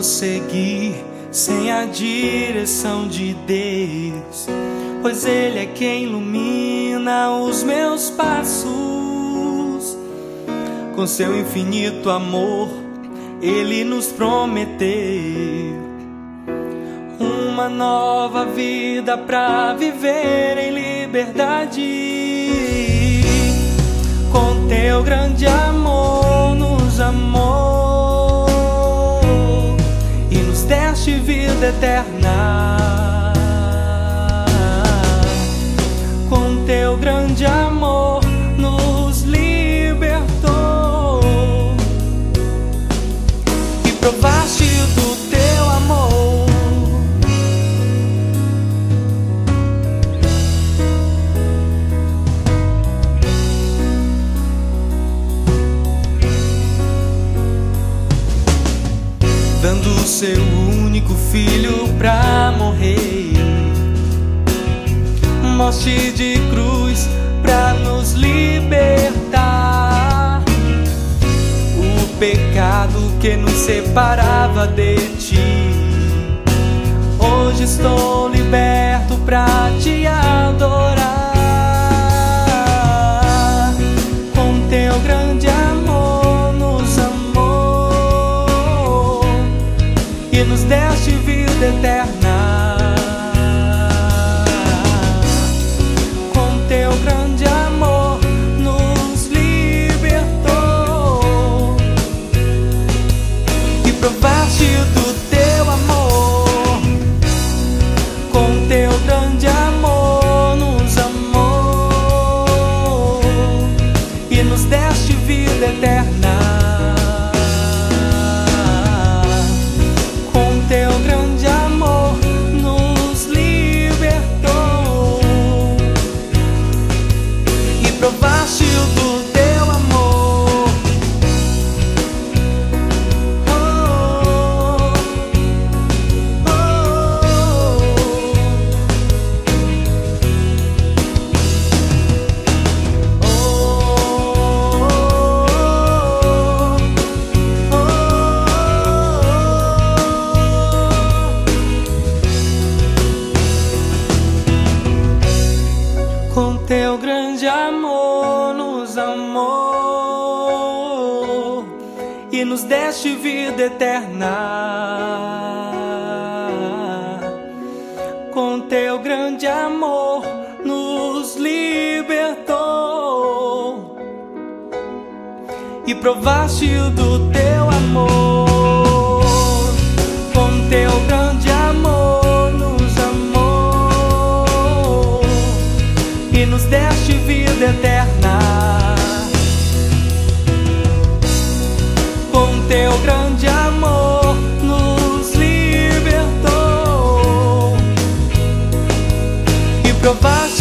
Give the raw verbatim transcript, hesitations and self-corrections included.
prosseguir sem a direção de Deus, pois Ele é quem ilumina os meus passos. Com seu infinito amor, Ele nos prometeu uma nova vida pra viver em liberdade. Com teu grande amor nos amou e nos deste vida eterna. Com teu grande amor nos libertou e provaste do teu amor. Dando o seu único filho pra morrer, morte de cruz pra nos libertar. O pecado que nos separava de ti, hoje estou liberto pra te adorar. Com teu grande amor nos amou e nos deste vida eterna. Com teu grande amor nos libertou e provaste do teu amor. Com teu grande amor nos amou e nos deste vida eterna. Teu grande amor nos libertou e provaste do teu amor. Oh, oh, oh, oh, oh. Com teu grande amor nos amou e nos deste vida eterna. Com teu grande amor nos libertou e provaste do teu amor. Com teu grande amor nos amou e nos deste vida eterna. Com teu grande amor nos libertou e provaste